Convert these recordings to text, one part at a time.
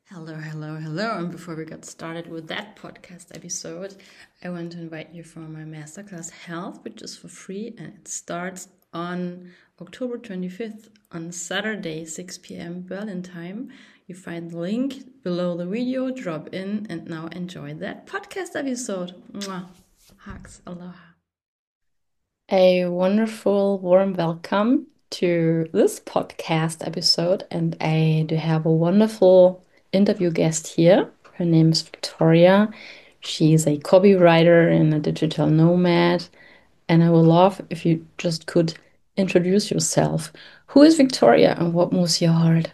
Hello, hello, hello. And before we get started with that podcast episode, I want to invite you for my masterclass Health, which is for free and it starts on October 25th on Saturday, 6 p.m. Berlin time. You find the link below the video, drop in, and now enjoy that podcast episode. Mwah. Hugs, aloha. A wonderful, warm welcome to this podcast episode. And I do have a wonderful interview guest here. Her name is Victoria. She's a copywriter and a digital nomad. And I would love if you just could introduce yourself. Who is Victoria and what moves your heart?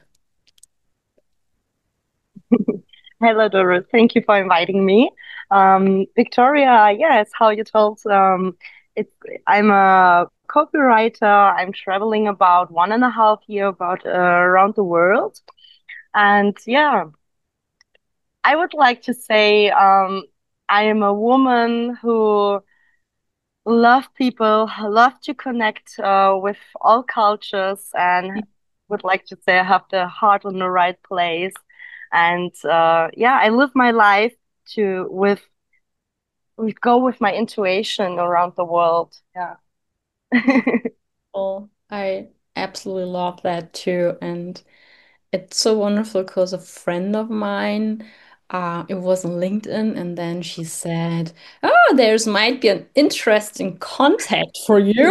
Hello, Doris. Thank you for inviting me. Victoria, yes, how you told, it's, I'm a copywriter. I'm traveling about 1.5 year about around the world. And yeah, I would like to say I am a woman who love people, love to connect with all cultures, and would like to say I have the heart in the right place. And yeah, I live my life to with we go with my intuition around the world. Yeah. Well, I absolutely love that too. And it's so wonderful because a friend of mine, it was on LinkedIn, and then she said, "Oh, there's might be an interesting contact for you."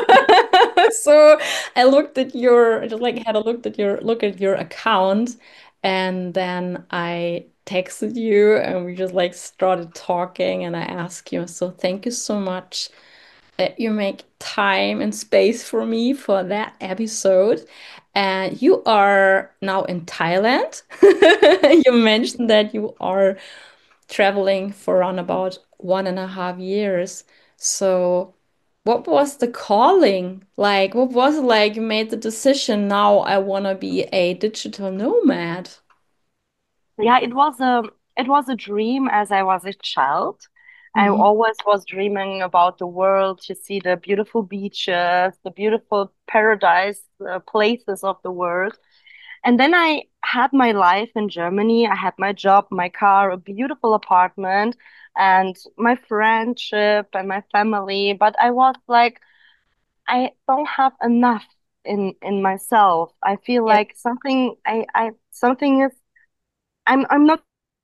So I looked at your, just like had a look at your account, and then I texted you, and we just like started talking, and I asked you. So thank you so much that you make time and space for me for that episode. And you are now in Thailand. You mentioned that you are traveling for around about 1.5 years. So, what was the calling? Like, what was it like you made the decision now I want to be a digital nomad? Yeah, it was a dream as I was a child. I Mhm. always was dreaming about the world to see the beautiful beaches, the beautiful paradise places of the world. And then I had my life in Germany. I had my job, my car, a beautiful apartment, and my friendship and my family. But I was like, I don't have enough in myself. I feel Yeah. like something is I'm not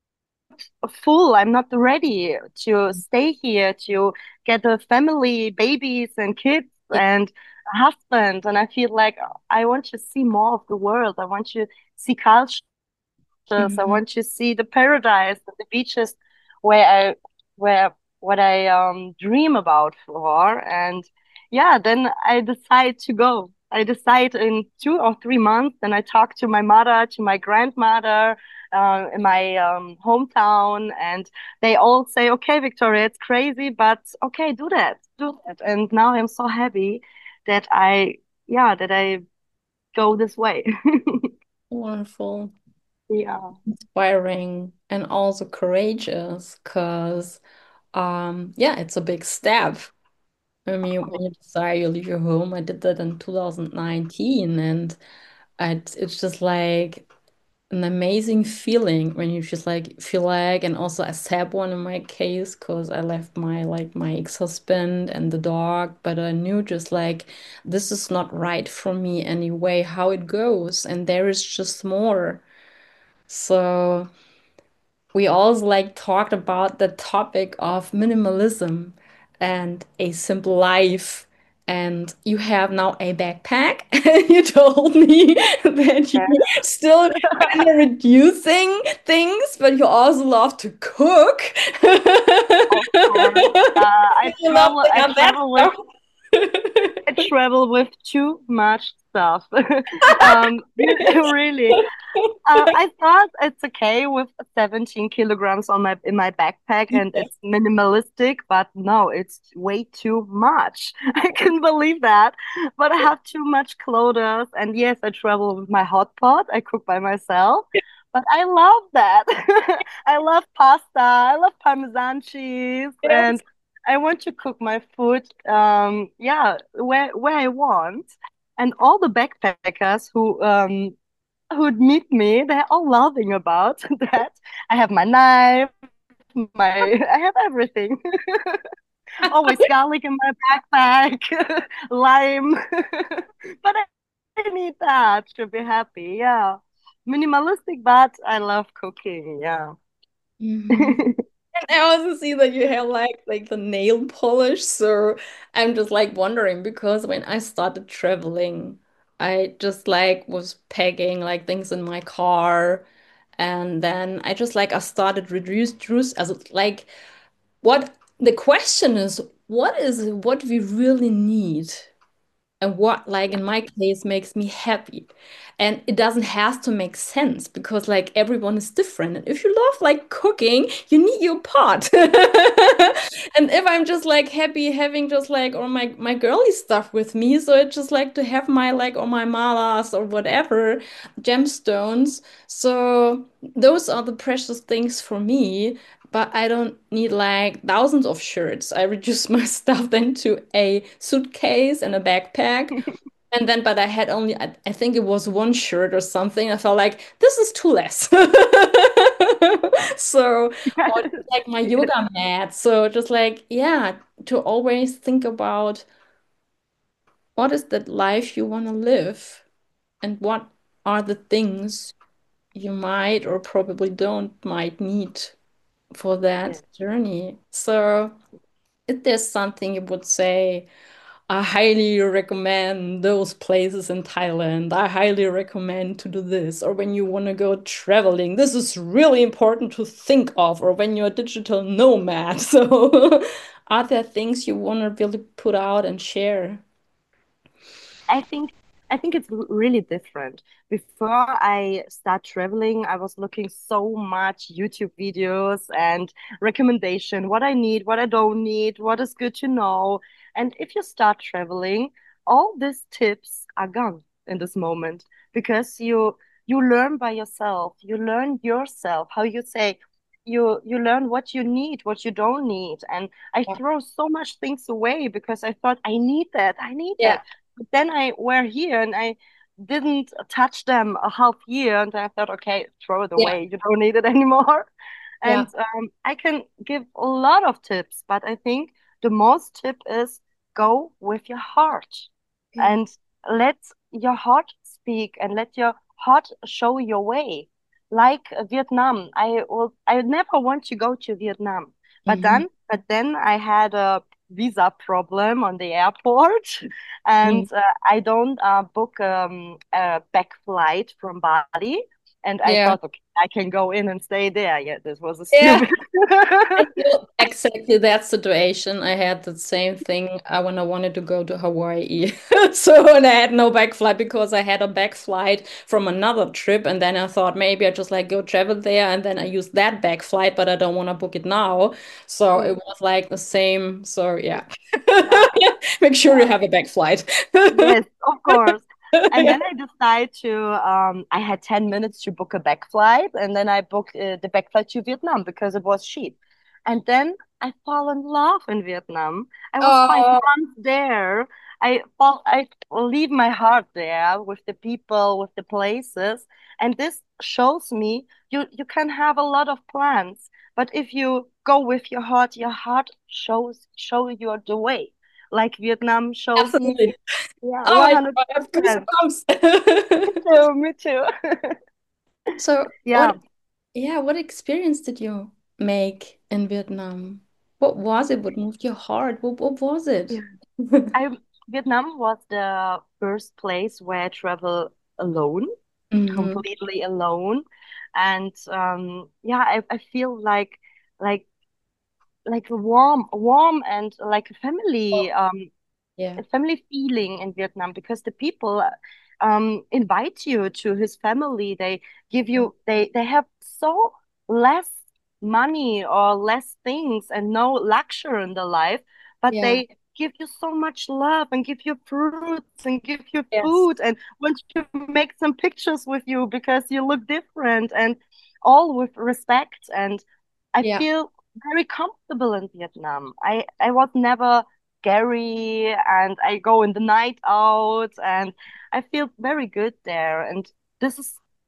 full. I'm not ready to stay here to get a family, babies and kids Yeah. and a husband. And I feel like I want to see more of the world. I want to see cultures. I Mhm. want to see the paradise, the beaches where where what I dream about for. And yeah, then I decide to go. I decide in 2 or 3 months, and I talk to my mother, to my grandmother, in my hometown, and they all say, "Okay, Victoria, it's crazy, but okay, do that." And now I'm so happy that I go this way. Wonderful. Yeah. Inspiring and also courageous because yeah, it's a big step. I mean, when you decide you leave your home, I did that in 2019, and it's just like an amazing feeling when you just like feel like, and also a sad one in my case because I left my ex-husband and the dog, but I knew just like this is not right for me anyway, how it goes, and there is just more. So we also like talked about the topic of minimalism and a simple life. And you have now a backpack. You told me that you still kind of reducing things, but you also love to cook. Of course. You love to I have that travel with stuff. I travel with too much stuff. Really. I thought it's okay with 17 kilograms on my in my backpack and it's minimalistic, but no, it's way too much. I can believe that. But I have too much clothes, and yes, I travel with my hot pot. I cook by myself. But I love that. I love pasta. I love Parmesan cheese, Yes. and I want to cook my food. Yeah, where I want. And all the backpackers who who'd meet me, they're all laughing about that. I have my knife, I have everything. Always garlic in my backpack, lime. But I need that to be happy. Yeah. Minimalistic, but I love cooking. Yeah. Mhm. And I also see that you have like the nail polish, so I'm just like wondering because when I started traveling, I just like was packing like things in my car, and then I just like I started reduce as like what the question is, what is it what we really need? And what like in my case makes me happy, and it doesn't have to make sense because like everyone is different, and if you love like cooking you need your pot. And if I'm just like happy having just like or my girly stuff with me, so it's just like to have my like or my malas or whatever gemstones, so those are the precious things for me. But I don't need like thousands of shirts. I reduce my stuff then to a suitcase and a backpack. And then, but I had only, I think it was one shirt or something. I felt like this is too less. So, or just like my yoga mat. So, just like, yeah, to always think about what is that life you want to live and what are the things you might or probably don't might need for that Yeah. journey. So, if there's something you would say, I highly recommend those places in Thailand. I highly recommend to do this. Or when you want to go traveling, this is really important to think of. Or when you're a digital nomad. So, are there things you want to really put out and share? I think I think it's really different. Before I start traveling, I was looking so much YouTube videos and recommendation, what I need, what I don't need, what is good to know. And if you start traveling, all these tips are gone in this moment because you learn by yourself. You learn yourself, how you say you learn what you need, what you don't need. And I Yeah. throw so much things away because I thought I need that. I need Yeah. that. But then I were here and I didn't touch them a half year, and I thought, okay, throw it Yeah. away. You don't need it anymore. And Yeah. I can give a lot of tips, but I think the most tip is go with your heart Okay. and let your heart speak and let your heart show your way. Like Vietnam, I never want to go to Vietnam, Hmm. but then I had a visa problem on the airport, and Mm. I don't book a back flight from Bali. And I Yeah. thought, okay, I can go in and stay there. Yeah, this was a Yeah. stupid. I feel exactly that situation. I had the same thing when I wanted to go to Hawaii. So, and I had no back flight because I had a back flight from another trip. And then I thought maybe I just like go travel there and then I use that back flight, but I don't want to book it now. So it Mm, was like the same. So, yeah. yeah, Make sure you yeah. have a back flight. Yes, of course. And Yeah. then I decided I had 10 minutes to book a back flight. And then I booked the back flight to Vietnam because it was cheap. And then I fell in love in Vietnam. I was 5 Oh, months there. I leave my heart there with the people, with the places. And this shows me you can have a lot of plans. But if you go with your heart show you the way. Like Vietnam shows me. absolutely. Yeah, Oh my God, I have 100%. Me goosebumps. too, me too. So, Yeah, what yeah, what experience did you make in Vietnam? What was it? What moved your heart? What was yeah. it? I Vietnam was the first place where I travel alone, Hmm. completely alone. And yeah, I feel like like warm and like Yeah. a family feeling in Vietnam because the people invite you to his family. They give you they have so less money or less things and no luxury in their life, but Yeah. they give you so much love and give you fruits and give you Yes. food and want to make some pictures with you because you look different and all with respect. And I Yeah. feel very comfortable in Vietnam. I was never scary and I go in the night out and I feel very good there. And this is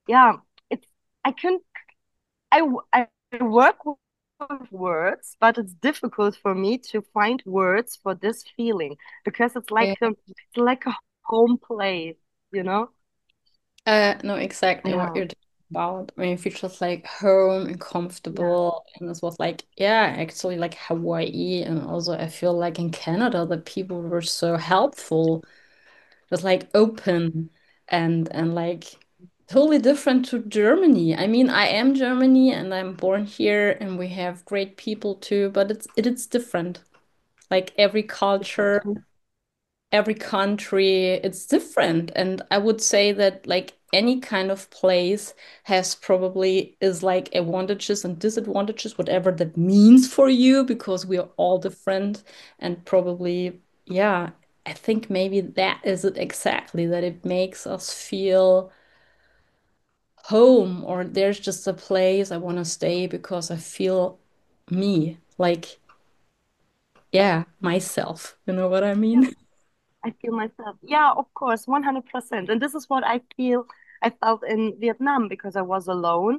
yeah, it's I can I work with words, but it's difficult for me to find words for this feeling because Yeah. it's like a home place, you know? No, exactly what Yeah, you're talking about. I mean, if you just like home and yeah, comfortable, and this was like, yeah, actually like Hawaii, and also I feel like in Canada the people were so helpful, just like open and like totally different to Germany. I mean, I am Germany and I'm born here, and we have great people too, but it's different. Like every culture, exactly. every country, it's different. And I would say that like any kind of place has probably is like advantages and disadvantages, whatever that means for you, because we are all different. And probably, yeah, I think maybe that is it exactly, that it makes us feel home, or there's just a place I want to stay because I feel me, like, yeah, myself. You know what I Yeah, mean? I feel myself. Yeah, of course, 100%. And this is what I felt in Vietnam because I was alone.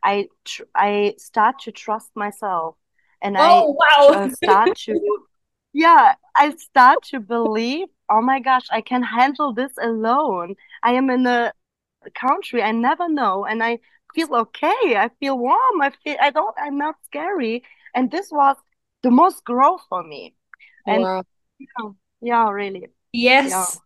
I start to trust myself and Oh, wow. start to yeah, I start to believe, oh my gosh, I can handle this alone. I am in a country I never know and I feel okay. I feel warm. I'm not scary. And this was the most growth for me. And Wow. yeah, yeah, really. Yeah. Yes.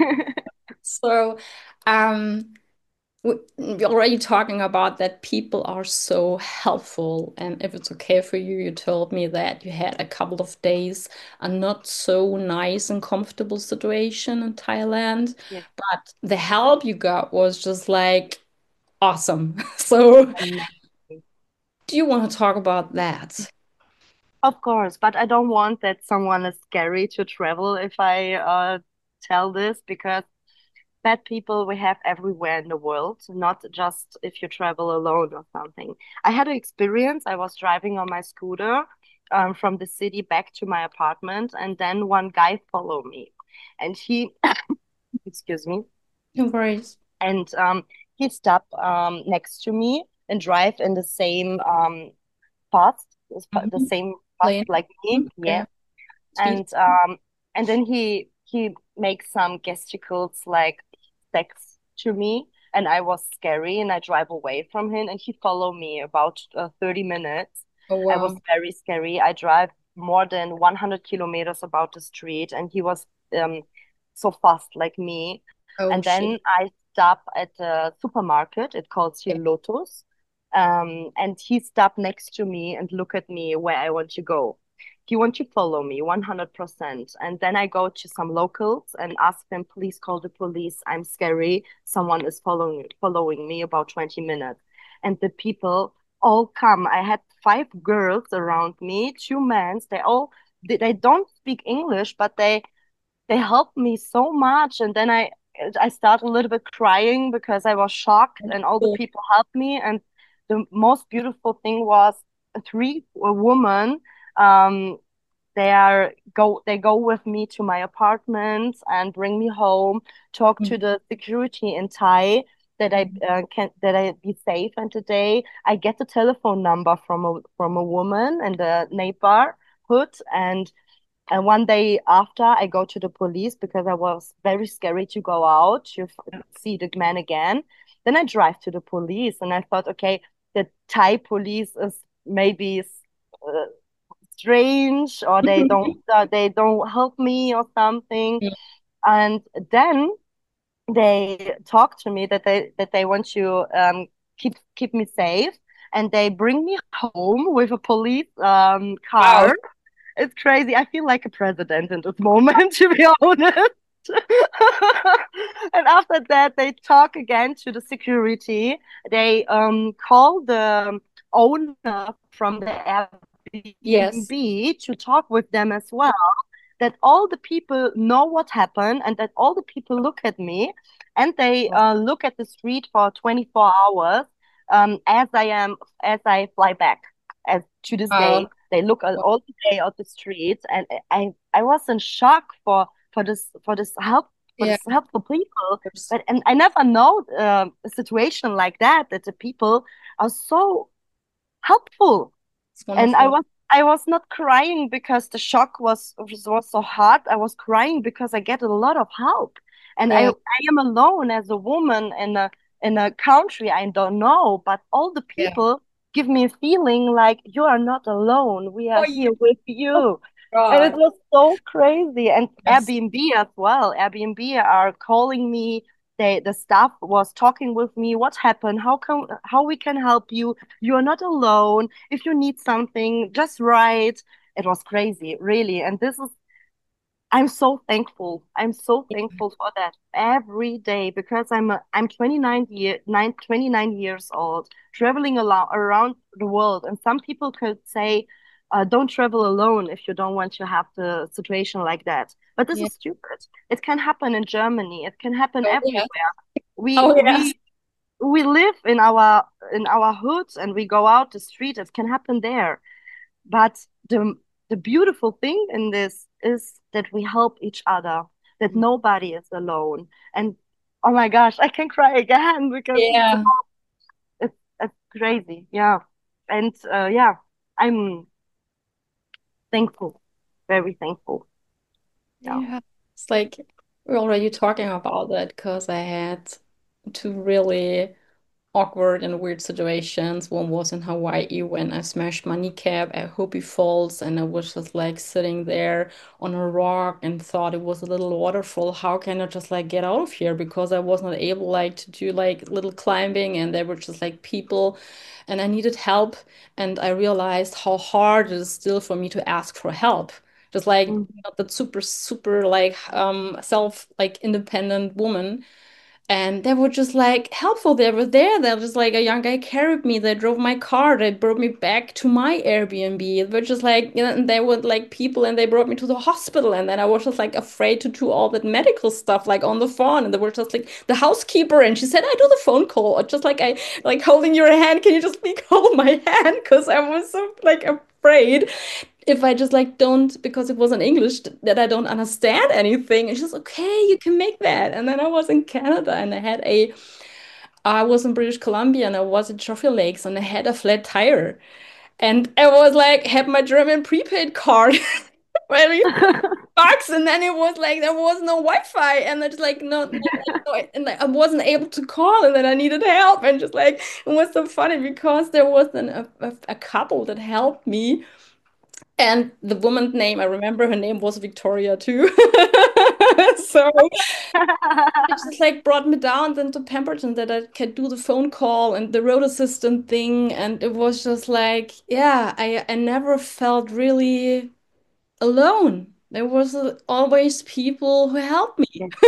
So, um, we're already talking about that people are so helpful. And if it's okay for you, you told me that you had a couple of days a not so nice and comfortable situation in Thailand, Yes. but the help you got was just like awesome. So, Amazing. do you want to talk about that? Of course, but I don't want that someone is scary to travel if I tell this because bad people we have everywhere in the world, not just if you travel alone or something. I had an experience. I was driving on my scooter from the city back to my apartment, and then one guy followed me, and he, excuse me, No worries. and he stopped next to me and drive in the same path, the Mhm. same path Plain. like me. Yeah, Okay. Sweet. and then he makes some gesticles like sex to me, and I was scary, and I drive away from him, and he followed me about 30 minutes. Oh, I was wow. very scary. I drive more than 100 kilometers about the street, and he was um so fast like me. Oh, And shit. then I stop at a supermarket. It calls here Okay. Lotus. And he stopped next to me and look at me where I want to go. He want to follow me 100%. And then I go to some locals and ask them, please call the police. I'm scary. Someone is following me about 20 minutes. And the people all come. I had five girls around me, two men. They don't speak English, but they helped me so much. And then I started a little bit crying because I was shocked and all the Cool. people helped me. And the most beautiful thing was three women. Um, they go with me to my apartment and bring me home, talk to the security in Thai Mhm. that I be safe. And today I get the telephone number from a woman in the neighborhood, and one day after, I go to the police because I was very scary to go out to see the man again. Then I drive to the police, and I thought, okay, the Thai police is maybe uh, strange, or they don't help me or something. And then they talk to me that they want to keep me safe, and they bring me home with a police Wow. car. It's crazy. I feel like a president in this moment, to be honest. And after that, they talk again to the security. They call the owner from the Yes. Airbnb to talk with them as well. That all the people know what happened, and that all the people look at me, and they look at the street for 24 hours as I fly back. As to this day, Wow. they look at all the day at the streets, and I was in shock for this help for Yeah, this helpful people. it's But and I never know a situation like that, that the people are so helpful. And wonderful. I was not crying because the shock was so hard. I was crying because I get a lot of help. And Yeah, I am alone as a woman in a country I don't know, but all the yeah. people give me a feeling like you are not alone. We Oh, are here with oh you. And it God. was so crazy. And Yes. Airbnb as well. Airbnb are calling me. The staff was talking with me. What happened? How we can help you? You are not alone. If you need something, just write. It was crazy, really. And this is, I'm so thankful. I'm so thankful for that every day because I'm 29 years old, traveling around the world. And some people could say, don't travel alone if you don't want to have the situation like that. But this Yeah. is stupid. It can happen in Germany. It can happen Oh, yes. everywhere. We Oh, yes. we we live in our hoods and we go out the street. It can happen there. But the beautiful thing in this is that we help each other, that nobody is alone. And oh my gosh, I can cry again because Yeah. it's crazy. Yeah. And yeah, I'm thankful, very thankful. Yeah. Yeah. It's like we're already talking about that because I had two really awkward and weird situations. One was in Hawaii when I smashed my kneecap at Hopi Falls, and I was just like sitting there on a rock and thought it was a little waterfall. How can I just like get out of here? Because I was not able like to do like little climbing, and there were just like people, and I needed help. And I realized how hard it is still for me to ask for help. Just like Mhm. not that super like self like independent woman, and they were just like helpful. They were there. They were just like a young guy carried me. They drove my car. They brought me back to my Airbnb. They were just like, you know, and they were like people and they brought me to the hospital. And then I was just like afraid to do all that medical stuff like on the phone. And they were just like the housekeeper. And she said, I do the phone call. Or just like I like holding your hand. Can you just like hold my hand? Because I was so like afraid if I just like don't, because it was in English, that I don't understand anything. It's just okay, you can make that. And then I was in Canada and I was in British Columbia and I was at Trophy Lakes and I had a flat tire. And I was like, had my German prepaid card, very bucks, and then it was like there was no Wi-Fi, and I just like no, and I wasn't able to call, and then I needed help, and just like it was so funny because there was a couple that helped me, and the woman's name, I remember her name was Victoria too. So it just like brought me down then to Pemberton that I could do the phone call and the road assistant thing. And it was just like, yeah, I never felt really alone. There was always people who helped me. Yes,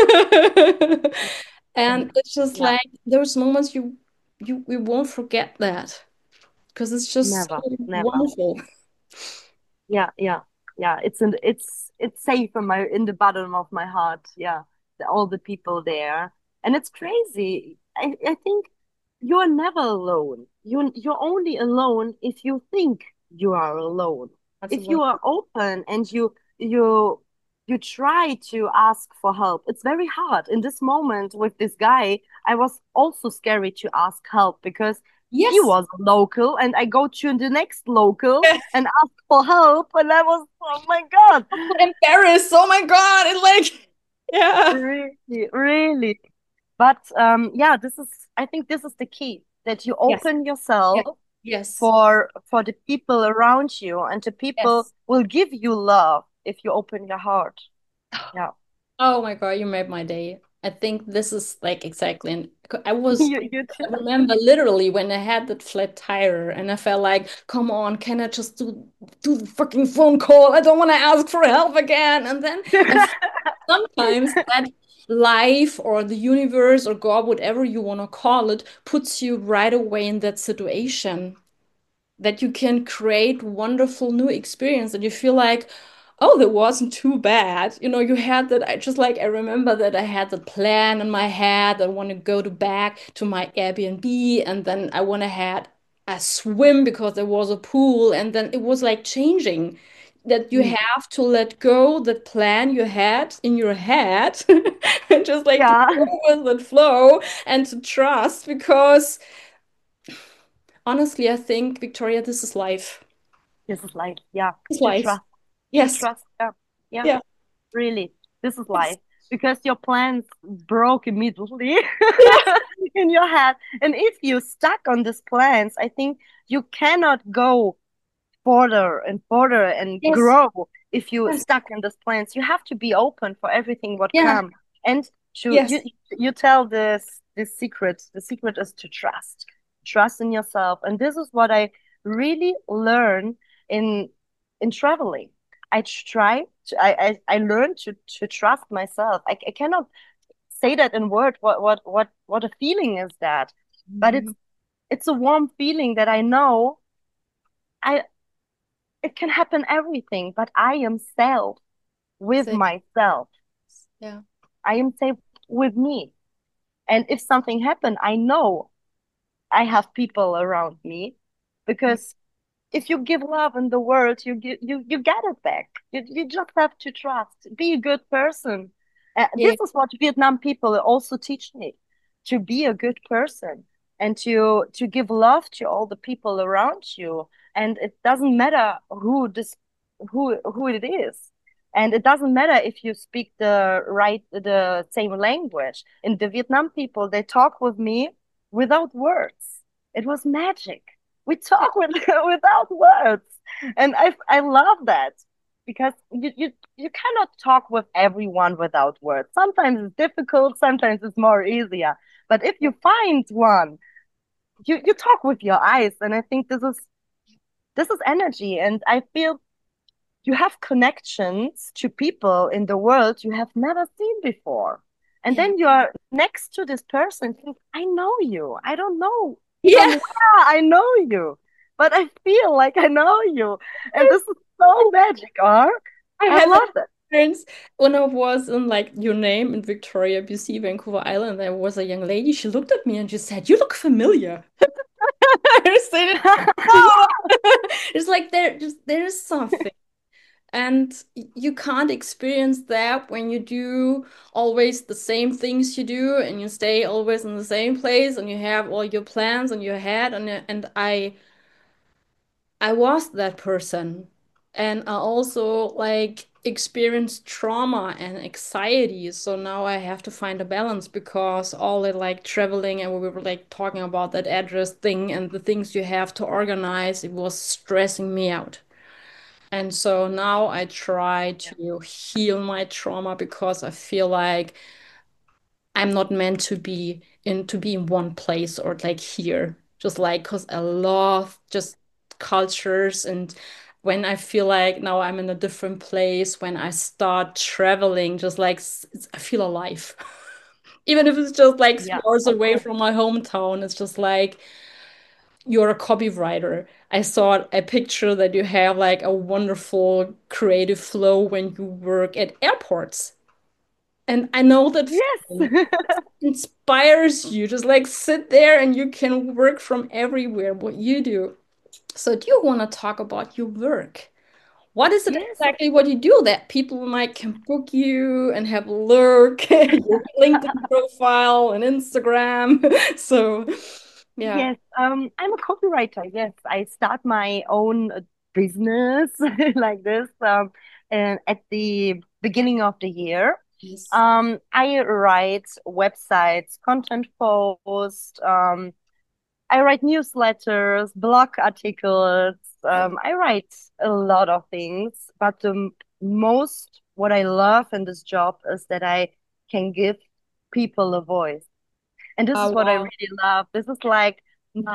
yes, And it's just yeah, like those moments you won't forget that because it's just so never, never. wonderful. Yeah, yeah, yeah. It's safe in the bottom of my heart. Yeah, all the people there, and it's crazy. I think you're never alone. You're only alone if you think you are alone. That's a If you are wonderful. open and you try to ask for help, it's very hard. In this moment with this guy, I was also scary to ask help because he Yes. was a local, and I go to the next local and ask for help, and I was, oh my God, Embarrassed. Oh my God. It's like, yeah. really, really. But yeah, I think this is the key, that you Yes. open Yes. yourself Yes. for the people around you, and the people Yes. will give you love if you open your heart. Yeah. Oh my God, you made my day. I think this is like exactly. And I was, You too. I remember literally when I had that flat tire and I felt like, come on, can I just do the fucking phone call? I don't want to ask for help again. And then I sometimes that life or the universe or God, whatever you want to call it, puts you right away in that situation that you can create wonderful new experience and you feel like, oh, that wasn't too bad. You know, you had that. I just like, I remember that I had the plan in my head. I want to go to back to my Airbnb and then I want to had a swim because there was a pool and then it was like changing. that you Mm. have to let go the plan you had in your head and just like to Yeah. go with the flow and to trust because honestly, I think, Victoria, this is life. This is life. Yeah. It's To life. trust. To Yes. trust. Yeah. Yeah. Yeah. Really. This is Yes. life. Because your plans broke immediately Yes. in your head. And if you stuck on these plans, I think you cannot go further and further and Yes. grow if you Yes. stuck in these plans. You have to be open for everything what Yeah. comes. And to Yes. you tell this secret. The secret is to trust. Trust in yourself. And this is what I really learn in in traveling. I learned to trust myself. I cannot say that in words what a feeling is that. But Mhm. it's a warm feeling that I know I it can happen everything, but I am safe with Say myself. yeah. I am safe with me. And if something happened, I know I have people around me Yeah. because if you give love in the world, you get it back. You just have to trust. Be a good person. Yeah. This is what Vietnam people also teach me: to be a good person and to give love to all the people around you. And it doesn't matter who it is. And it doesn't matter if you speak the same language. In the Vietnam people, they talk with me without words. It was magic. We Yeah. talk with without words, and I love that because you cannot talk with everyone without words. Sometimes it's difficult, sometimes it's more easier. But if you find one, you talk with your eyes, and I think this is energy, and I feel you have connections to people in the world you have never seen before. And Yeah. then you are next to this person, think, I know you. I don't know from Yeah. where I know you, but I feel like I know you. And this is so magical. I I had that love that. experience when I was in like your name in Victoria, BC, Vancouver Island. There was a young lady. She looked at me and she said, "You look familiar." I said, "No." It's like there's something. And you can't experience that when you do always the same things you do and you stay always in the same place and you have all your plans in your head and I was that person. And I also like experienced trauma and anxiety. So now I have to find a balance because all the like traveling and we were like talking about that address thing and the things you have to organize, it was stressing me out. And so now I try Yeah. to heal my trauma because I feel like I'm not meant to be in one place or like here. Just like because I love just cultures and when I feel like now I'm in a different place, when I start traveling, just like I feel alive. Even if it's just like Yeah, 3 hours of away course. from my hometown, it's just like you're a copywriter. I saw a picture that you have like a wonderful creative flow when you work at airports. And I know that Yes. feeling inspires you. Just like sit there and you can work from everywhere, what you do. So, do you want to talk about your work? What is it Yes. exactly what you do that people might can book you and have a look, your LinkedIn profile and Instagram? So, yeah. Yes, I'm a copywriter. Yes, I start my own business like this and at the beginning of the year. Yes. I write websites, content posts, I write newsletters, blog articles. I write a lot of things, but the most what I love in this job is that I can give people a voice. And this is Oh, what I wow. really love. This is like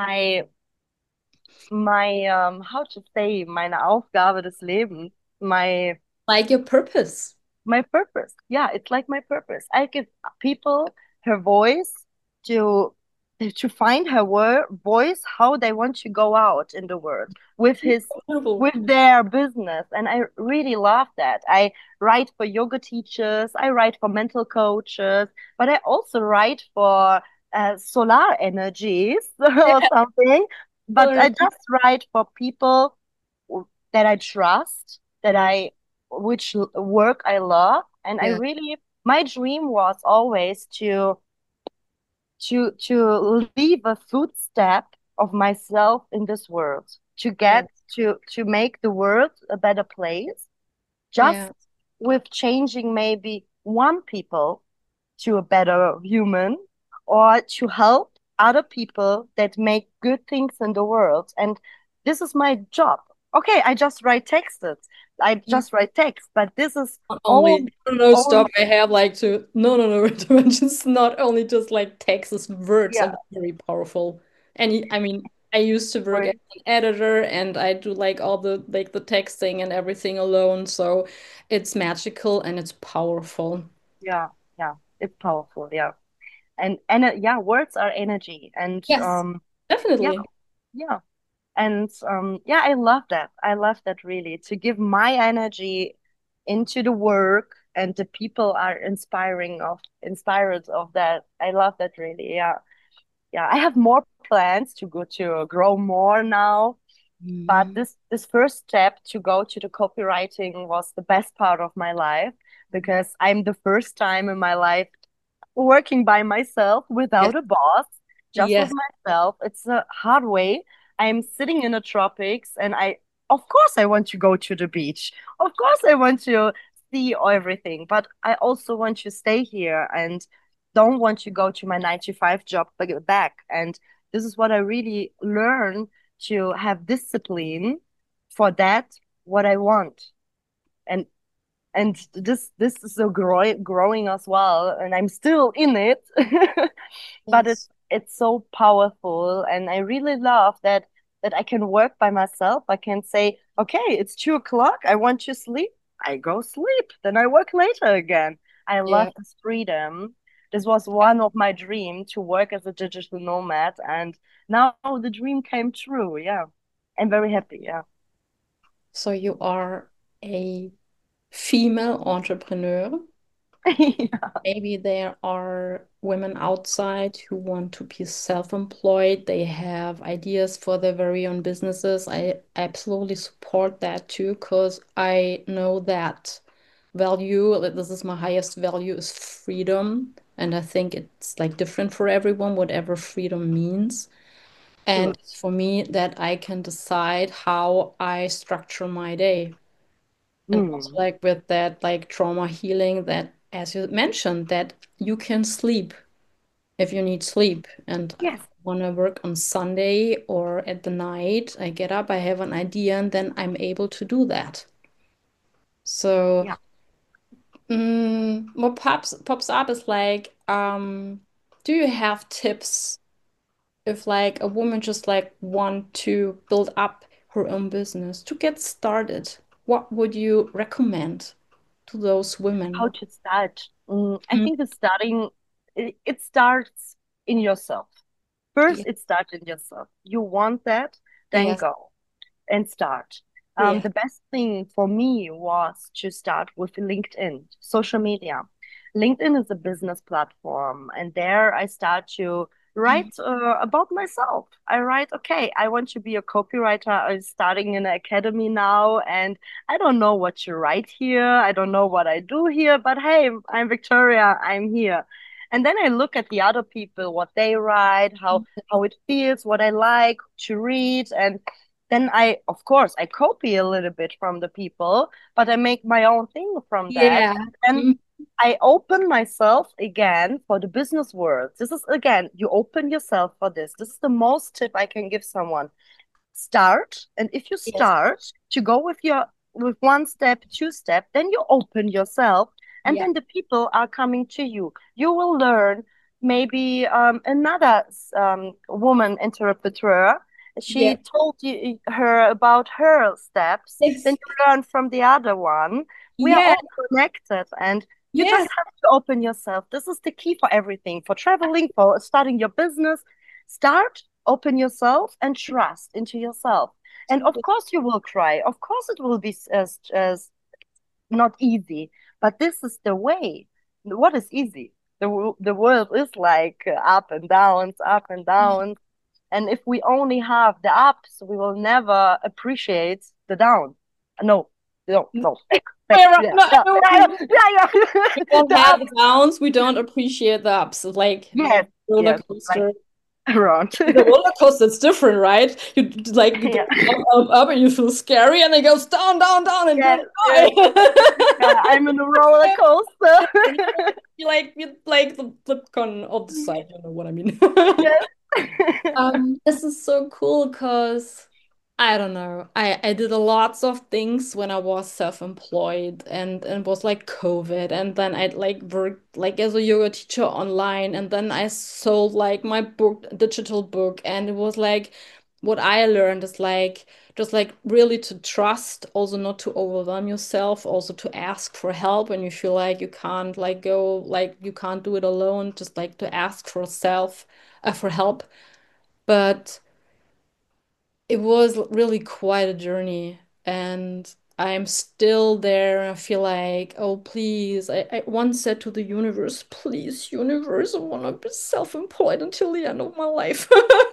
my how to say, meine Aufgabe des Lebens, Like your purpose. my purpose. Yeah, it's like my purpose. I give people her voice to to find her voice how they want to go out in the world Beautiful. with their business, and I really love that. I write for yoga teachers, I write for mental coaches, but I also write for solar energies or something. But I just write for people that I trust that Yeah. which work I love. And I Yeah. really, my dream was always to leave a footstep of myself in this world, to Yeah. get to make the world a better place, just Yeah. with changing maybe one people to a better human, or to help other people that make good things in the world. And this is my job. Okay, I just write texts. I just write text, but this is Not all only, no, all stop. I have like to, no, no, no, to mention it's not only just like text, words yeah. are very powerful. And I mean, I used to work as Word. an editor and I do like all the like the texting and everything alone. So it's magical and it's powerful. Yeah, yeah, it's powerful. Yeah, and yeah, words are energy, and Yes, yeah, definitely. yeah. And yeah, I love that. I love that really to give my energy into the work, and the people are inspired of that. I love that really. Yeah. Yeah. I have more plans to go to grow more now, but Mhm. this first step to go to the copywriting was the best part of my life, because I'm the first time in my life working by myself Yes, without a boss, just with yes, myself. It's a hard way. I'm sitting in the tropics, and of course, I want to go to the beach. Of course, I want to see everything, but I also want to stay here and don't want to go to my 9 to 5 job back. And this is what I really learned, to have discipline for that, what I want. And this is so growing as well, and I'm still in it. But yes, it's so powerful, and I really love that I can work by myself. I can say, okay, it's 2 o'clock, I want to sleep, I go sleep, then I work later again. I love yeah. this freedom. This was one of my dreams, to work as a digital nomad, and now the dream came true. Yeah, I'm very happy. Yeah. So you are a female entrepreneur. Yeah. Maybe there are women outside who want to be self-employed. They have ideas for their very own businesses. I absolutely support that too, because I know that value, like, this is my highest value, is freedom. And I think it's like different for everyone, whatever freedom means. And Sure. for me, that I can decide how I structure my day. And also Hmm. like with that like trauma healing, that as you mentioned, that you can sleep if you need sleep. And I Yes. want to work on Sunday or at the night, I get up, I have an idea, and then I'm able to do that. So Yeah. what pops up is like, do you have tips if like a woman just like want to build up her own business to get started? What would you recommend to those How women? to start? I Mm, think the starting, it starts in yourself. First, yeah. it starts in yourself. You want that, then Yes. go and start. Yeah. The best thing for me was to start with LinkedIn, social media. LinkedIn is a business platform, and there I start to Mm, write about myself. I write, okay, I want to be a copywriter. I'm starting in an academy now, and I don't know what to write here. I don't know what I do here, but hey, I'm Victoria. I'm here. And then I look at the other people, what they write, how it feels, what I like to read, and then of course, I copy a little bit from the people, but I make my own thing from that. yeah. And Mm, I open myself again for the business world. This is again, you open yourself for this. This is the most tip I can give someone. Start, and if you yes. start to go with one step, two step, then you open yourself, and Yeah. then the people are coming to you. You will learn. Maybe another woman interpreter, Yeah. she told you her about her steps, then Yes. you learn from the other one. We are Yeah. all connected, and you just Yes. have to open yourself. This is the key for everything, for traveling, for starting your business. Start, open yourself, and trust into yourself. And of course, you will cry. Of course, it will be as not easy, but this is the way. What is easy? The world is like up and downs, up and downs. And if we only have the ups, we will never appreciate the down. No. No, no, back, back. Right, Yeah, no, yeah, yeah, no, yeah, we yeah. don't The have up. the downs, we don't appreciate the ups. It's like Yes, roller yes, like coaster. around. The roller coaster is different, right? You like it Yeah, goes up, and you feel scary, and it goes down, down, down, and yes, goodbye. yes. Yeah, I'm in a roller coaster. You like the flip con of the side, you know what I mean? Yes. This is so cool because I don't know. I did a lots of things when I was self-employed and was like COVID, and then I like worked like as a yoga teacher online, and then I sold like my book, digital book, and it was like what I learned is like just like really to trust, also not to overwhelm yourself, also to ask for help when you feel like you can't like go like you can't do it alone, just like to ask for help. But it was really quite a journey, and I'm still there. I feel like, oh, please. I once said to the universe, please, universe, I want to be self-employed until the end of my life.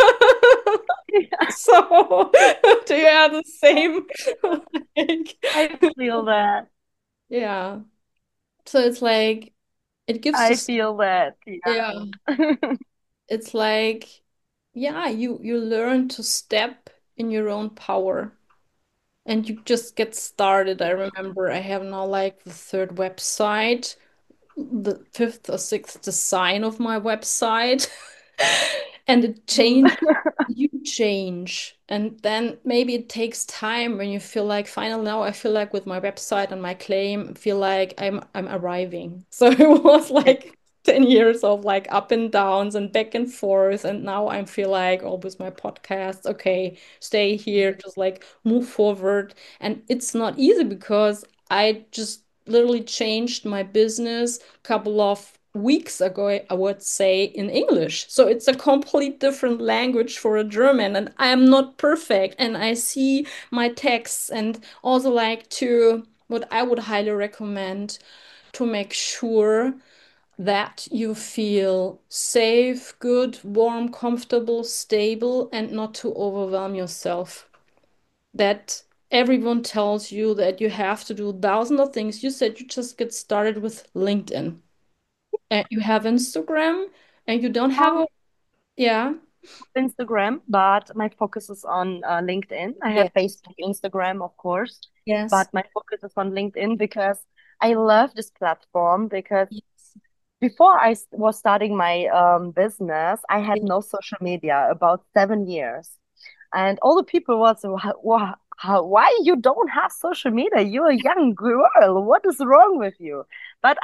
So, do you have the same? Like, I feel that. yeah. So it's like, it gives I us, feel that. yeah, Yeah. it's like, yeah, you learn to step in your own power. And you just get started. I remember I have now like the third website, the fifth or sixth design of my website. And it changed, you change. And then maybe it takes time when you feel like final now I feel like with my website and my claim, feel like I'm arriving. So it was Yes. like 10 years of like up and downs and back and forth. And now I feel like, oh, with my podcast, okay, stay here, just like move forward. And it's not easy because I just literally changed my business a couple of weeks ago, I would say, in English. So it's a complete different language for a German, and I am not perfect. And I see my texts, and also like to what I would highly recommend to make sure that you feel safe, good, warm, comfortable, stable, and not to overwhelm yourself. That everyone tells you that you have to do thousands of things. You said you just get started with LinkedIn and you have Instagram and you don't have a, Um, yeah. Instagram, but my focus is on LinkedIn. I have Yes. Facebook, Instagram, of course, Yes. but my focus is on LinkedIn because I love this platform because Yes. before was starting my business, I had Yes. no social media about 7 years. And all the people was, why you don't have social media? You're a young girl. What is wrong with you? But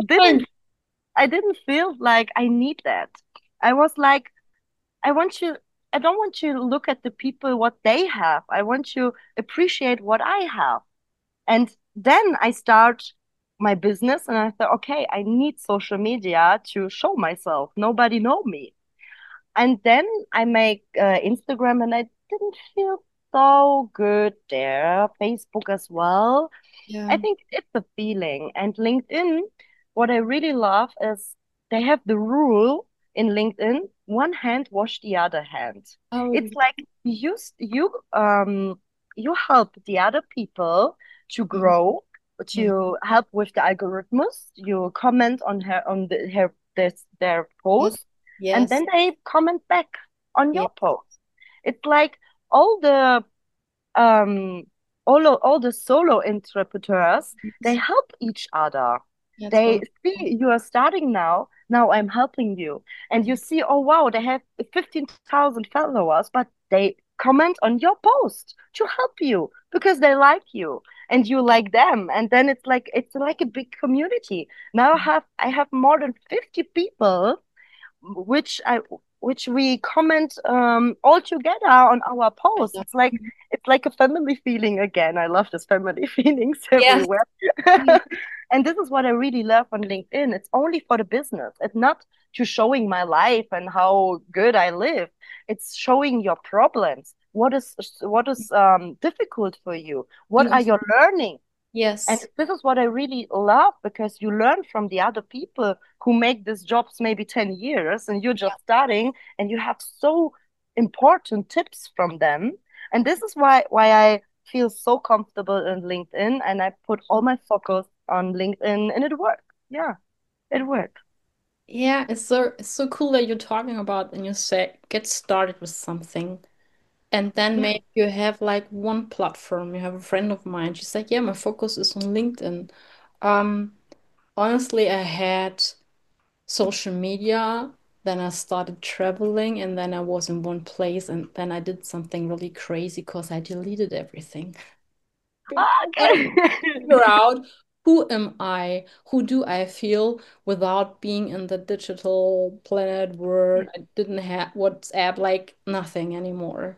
I didn't feel like I need that. I was like, I want you, I don't want you to look at the people what they have. I want you appreciate what I have. And then I start my business and I thought, okay, I need social media to show myself. Nobody know me. And then I make Instagram and I didn't feel so good there. Facebook as well. I Yeah. think it's a feeling. And LinkedIn, what I really love is they have the rule in LinkedIn, one hand wash the other hand. Oh, It's like you help the other people to mhm. grow, Yeah. to help with the algorithms. You comment on their Yes. post, and Yes. then they comment back on Yeah. your post. It's like all the um all the solo entrepreneurs, they Yes. help each other. That's They see wonderful. you are starting now I'm helping you, and you see, oh wow, they have 15,000 followers, but they comment on your post to help you because they like you and you like them, and then it's like a big community. Now I have more than 50 people which I which we comment all together on our I posts. love It's like a family feeling again. I love this family feelings Yes. everywhere. And this is what I really love on LinkedIn. It's only for the business. It's not to showing my life and how good I live. It's showing your problems. What is difficult for you? What are Yes. you learning? And Yes. this is what I really love because you learn from the other people who make these jobs maybe 10 years and you're Yeah. just starting and you have so important tips from them. And this is why feel so comfortable in LinkedIn, and I put all my focus on LinkedIn, and it worked. Yeah, it worked. Yeah, it's so cool that you're talking about and you say get started with something. And then Yeah. maybe you have like one platform. You have a friend of mine. She's like, yeah, my focus is on LinkedIn. Um, Honestly, I had social media, then I started traveling, and then I was in one place, and then I did something really crazy because I deleted everything. Because Ah, I wanted to okay. figure out who am I? Who do I feel without being in the digital planet world? I didn't have WhatsApp, like nothing anymore.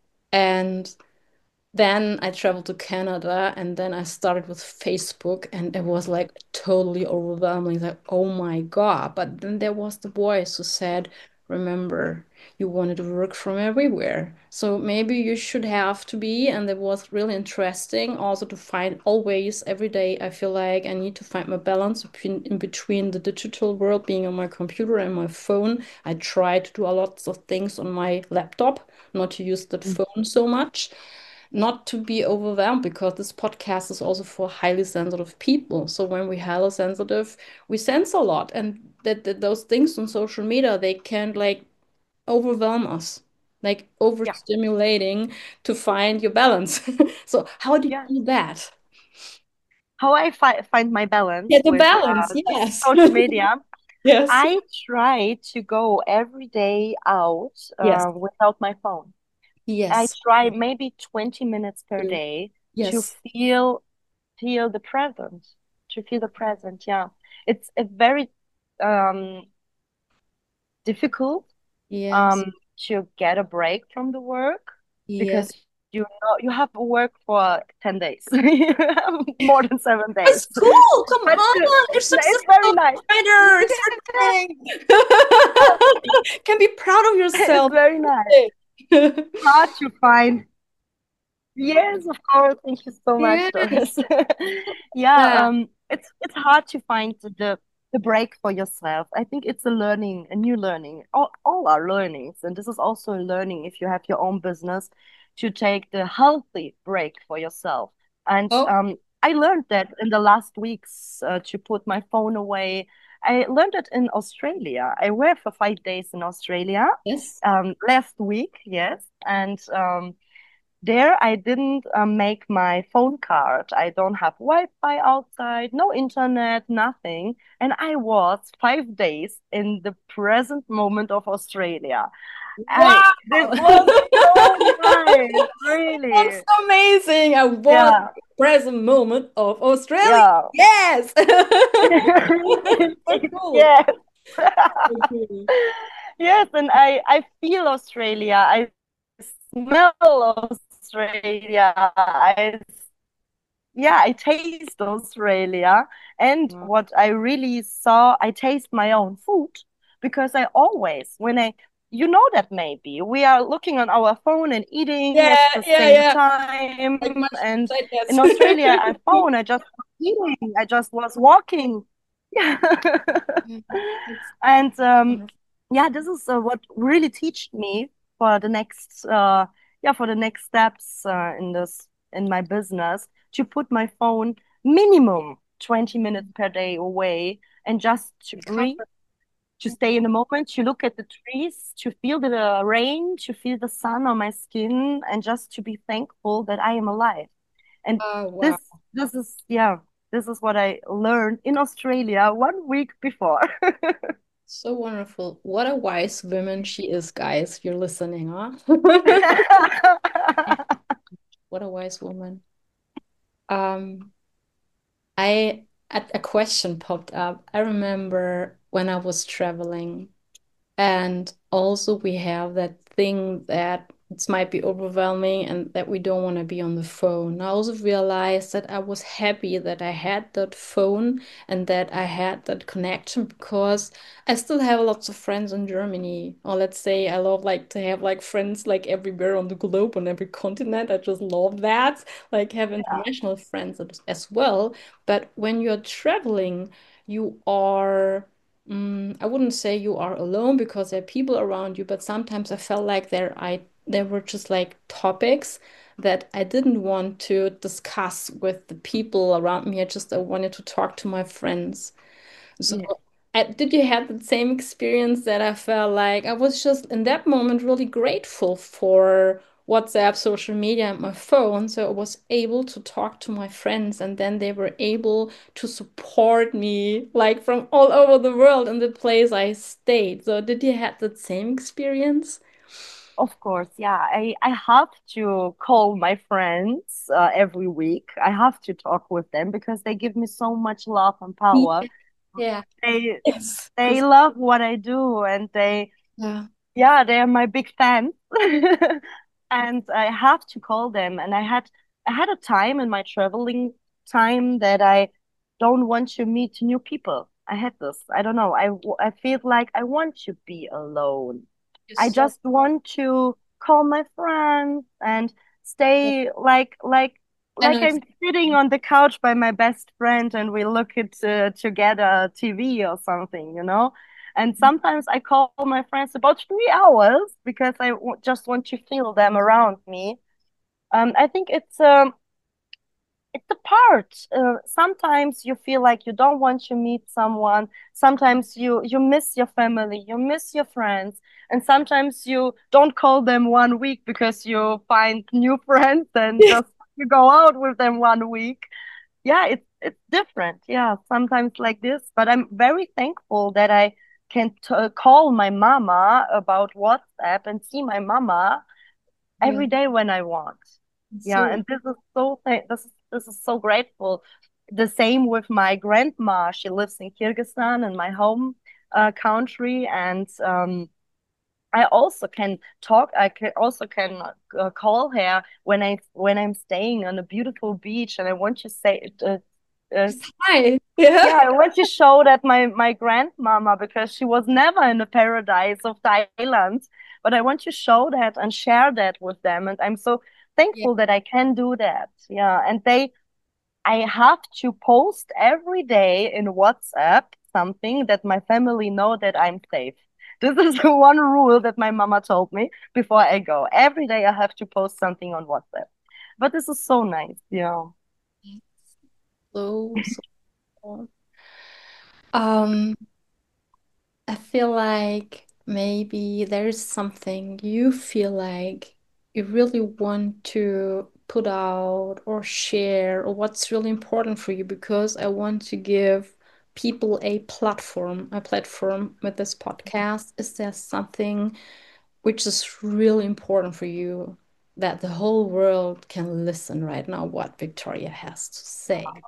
And then I traveled to Canada and then I started with Facebook and it was like totally overwhelming. Like, oh my God. But then there was the voice who said, remember, you wanted to work from everywhere. So maybe you should have to be. And it was really interesting also to find always every day. I feel like I need to find my balance in between the digital world, being on my computer and my phone. I try to do a lot of things on my laptop, not to use that phone so much, not to be overwhelmed because this podcast is also for highly sensitive people. So when we highly sensitive, we sense a lot, and that those things on social media they can like overwhelm us, like Yeah, overstimulating to find your balance. So how do yeah. you do that? How I find my Yeah, balance the with balance. the Yes. social media. Yes. I try to go every day out Yes. without my phone. I Yes. try maybe 20 minutes per True. day to Yes. feel the present, to feel the present. Yeah, it's a very um, difficult Yes. um, to get a break from the work because Yes. you have to work for 10 days. You have more than 7 days. That's cool. Come But on. You're it's very successful nice. writer. It's Yeah, your thing. Can be proud of it's yourself. very nice. Hard to find. Yes, of course. Thank you so much, Yes. Doris. Yeah, Yeah. it's hard to find the break for yourself. I think it's a learning, a new learning. All are learnings, and this is also a learning if you have your own business to take the healthy break for yourself. And Oh, I learned that in the last weeks to put my phone away. I learned it in Australia. I were for 5 days in Australia yes. last week, yes, and there, I didn't make my phone card. I don't have Wi-Fi outside, no internet, nothing. And I was 5 days in the present moment of Australia. Wow. This was so nice, That's really. amazing. I want Yeah, the present moment of Australia. yeah. Yes. So cool. Yes. So cool. Yes, and I feel Australia. I smell Australia. I taste Australia. And Wow. what I really saw, I taste my own food because I always, you know that maybe we are looking on our phone and eating at Yeah, the yeah, same yeah. time. Like much And like in yes. Australia, I phone, I just was eating, I just was walking. Yeah. Yeah, it's And wonderful. yeah, this is what really taught me for the next for the next steps in my business to put my phone minimum 20 minutes per day away and just to It's breathe, comfort. to stay in the moment, to look at the trees, to feel the rain, to feel the sun on my skin, and just to be thankful that I am alive. And Oh, this wow. this is this is what I learned in Australia 1 week before. So wonderful. What a wise woman she is, guys. If you're listening, huh? What a wise woman. Um, a question popped up. I remember when I was traveling. And also, we have that thing that it might be overwhelming and that we don't want to be on the phone. I also realized that I was happy that I had that phone and that I had that connection because I still have lots of friends in Germany. Or let's say I love like to have like friends like everywhere on the globe, on every continent. I just love that. Like have international friends as well. But when you're traveling, you are I wouldn't say you are alone because there are people around you, but sometimes I felt like there I there were just like topics that I didn't want to discuss with the people around me. I wanted to talk to my friends. So, Yeah. did you have the same experience that I felt like I was just in that moment really grateful for WhatsApp, social media, and my phone? So I was able to talk to my friends, and then they were able to support me like from all over the world in the place I stayed. So, did you have that same experience? Of course, yeah. I have to call my friends every week. I have to talk with them because they give me so much love and power. Yeah, yeah, They yes. they love what I do, and Yeah, yeah, they are my big fans. And I have to call them. And I had a time in my traveling time that I don't want to meet new people. I had this. I don't know. I feel like I want to be alone. you're I so just want to call my friends and yeah. stay I like know. I'm sitting on the couch by my best friend and we look at together TV or something, you know? And sometimes I call my friends about 3 hours because just want to feel them around me. I think it's a part. Sometimes you feel like you don't want to meet someone. Sometimes you miss your family, you miss your friends, and sometimes you don't call them 1 week because you find new friends and just you go out with them 1 week. Yeah, it's different. Yeah, sometimes like this, but I'm very thankful that I can call my mama about WhatsApp and see my mama Yeah. every day when I want. Yeah, So and this is so grateful. The same with my grandma. She lives in Kyrgyzstan in my home country, and I also can talk. I also can call her when I'm staying on a beautiful beach, and I want to uh, hi. Yeah. yeah, I want to show that my grandmama because she was never in the paradise of Thailand, but I want to show that and share that with them, and I'm so Yeah. thankful that I can do that. Yeah, and I have to post every day in WhatsApp something that my family know that I'm safe. This is the one rule that my mama told me before I go. Every day I have to post something on WhatsApp. But this is so nice. Yeah. So. Um, I feel like maybe there's something you feel like you really want to put out or share, or what's really important for you, because I want to give people a platform with this podcast. Is there something which is really important for you that the whole world can listen right now what Victoria has to say?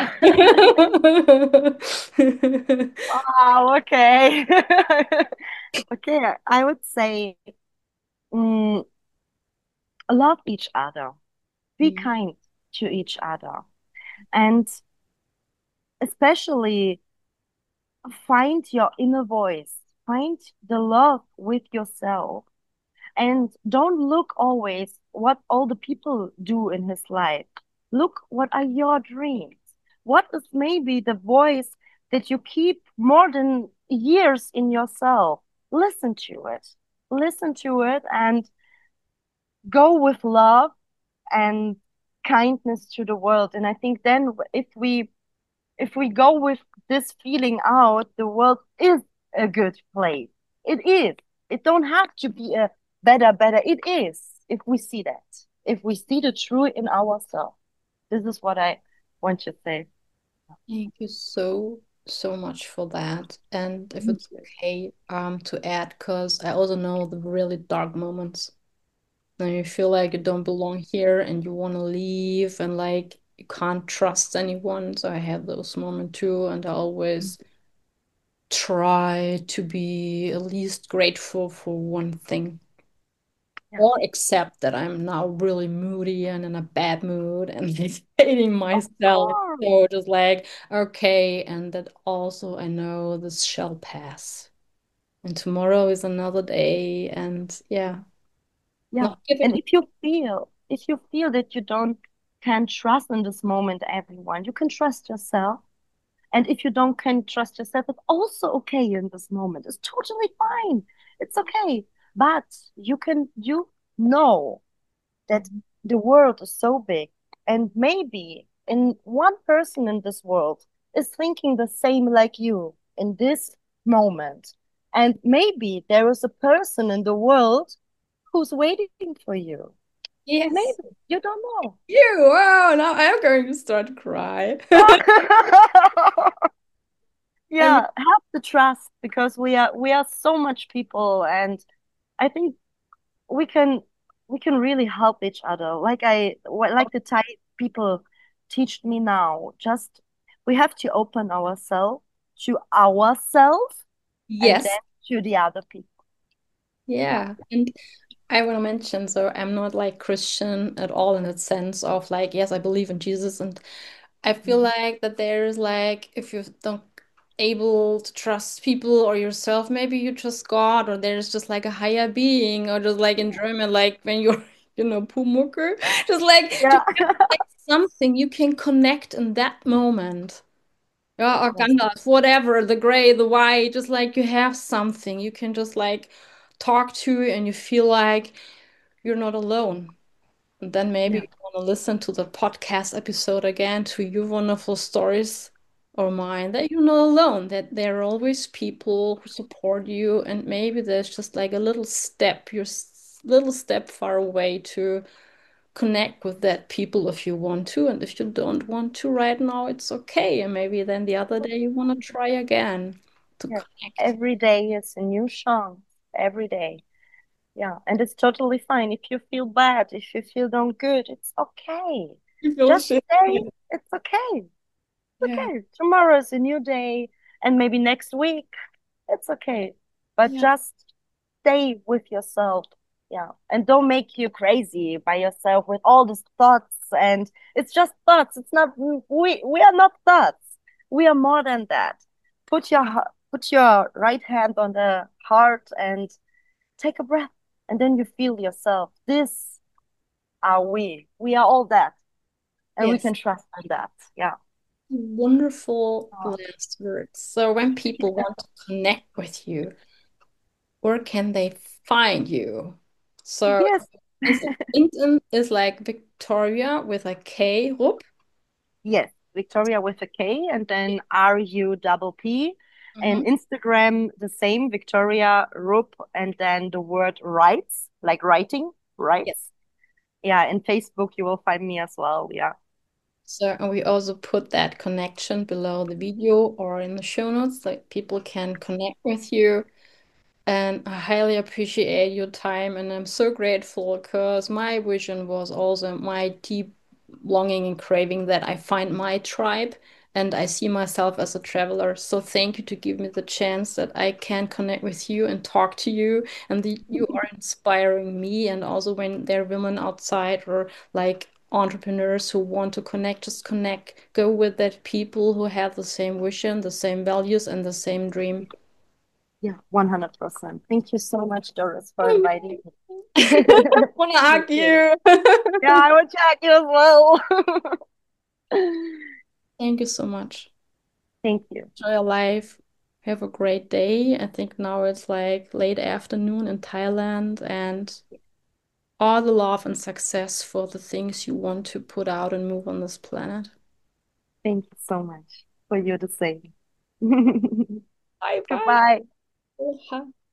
Wow, okay. Okay, I would say mm, love each other, be Mm, kind to each other, and especially find your inner voice, find the love with yourself, and don't look always what all the people do in his life. Look what are your dreams. What is maybe the voice that you keep more than years in yourself? Listen to it. Listen to it and go with love and kindness to the world. And I think then if we go with this feeling out, the world is a good place. It is. It don't have to be a better. It is if we see that. If we see the truth in ourselves. This is what I want to say. Thank you so much for that. And if Thank it's you. okay, to add, because I also know the really dark moments when you feel like you don't belong here and you want to leave and like you can't trust anyone. So I have those moments too, and I always try to be at least grateful for one thing. Yeah, Or accept that I'm now really moody and in a bad mood and like hating of myself. course. So just like, okay, and that also I know this shall pass. And tomorrow is another day. And yeah, Yeah. not giving And up. if you feel that you don't can trust in this moment everyone, you can trust yourself. And if you don't can trust yourself, it's also okay in this moment. It's totally fine. It's okay. But you can you know that Mhm. the world is so big, and maybe in one person in this world is thinking the same like you in this moment. And maybe there is a person in the world who's waiting for you. Yes. Maybe you don't know. You. Wow. Now I'm going to start to cry. I mean, Yeah, have the trust because we are so much people, and I think we can we can really help each other. Like the Thai people teach me now. Just we have to open ourselves to ourselves and yes. then to the other people. Yeah. Yeah. And I want to mention, so I'm not like Christian at all in that sense of like, yes, I believe in Jesus. And I feel Mhm. like that there's like, if you don't able to trust people or yourself, maybe you trust God, or there's just like a higher being, or just like in German, like when you're, Pumuckl, just like to Yeah. have like something you can connect in that moment. Yeah, or Yes. Gandalf, whatever, the gray, the white, just like you have something you can just like talk to and you feel like you're not alone. And then maybe Yeah. you want to listen to the podcast episode again to your wonderful stories or mine that you're not alone, that there are always people who support you, and maybe there's just like a little step, little step far away to connect with that people if you want to, and if you don't want to right now, it's okay. And maybe then the other day you want to try again to Yes. connect. Every day is a new chance. Every day. Yeah. And it's totally fine. If you feel bad, if you feel not good, it's okay. You feel Just shit. say it's okay. Yeah. Okay, tomorrow is a new day, and maybe next week, it's okay. But Yeah. just stay with yourself. Yeah. And don't make you crazy by yourself with all these thoughts. And it's just thoughts. It's not, we are not thoughts. We are more than that. Put your right hand on the heart and take a breath. And then you feel yourself. This are we. We are all that. And we Yes. can trust in that. Yeah. Wonderful Oh. last words. So when people want to connect with you, where can they find you? So Yes. LinkedIn is like Victoria with a K, Rupp. Yes, Victoria with a K and then RUPP. And Mhm. Instagram, the same, Victoria Rupp, and then the word writes, like writing, Yes. writes. Yeah, and Facebook, you will find me as well. Yeah. So, and we also put that connection below the video or in the show notes so people can connect with you. And I highly appreciate your time. And I'm so grateful because my vision was also my deep longing and craving that I find my tribe and I see myself as a traveler. So thank you to give me the chance that I can connect with you and talk to you. And you are inspiring me. And also when there are women outside or like entrepreneurs who want to connect, just connect. Go with that people who have the same vision, the same values, and the same dream. Yeah, 100%. Thank you so much, Doris, for inviting me. Wanna Thank hug you. you. Yeah, I will chat you as well. Thank you so much. Thank you. Enjoy your life. Have a great day. I think now it's like late afternoon in Thailand, and all the love and success for the things you want to put out and move on this planet. Thank you so much for you the same. Bye bye. Goodbye. Aloha.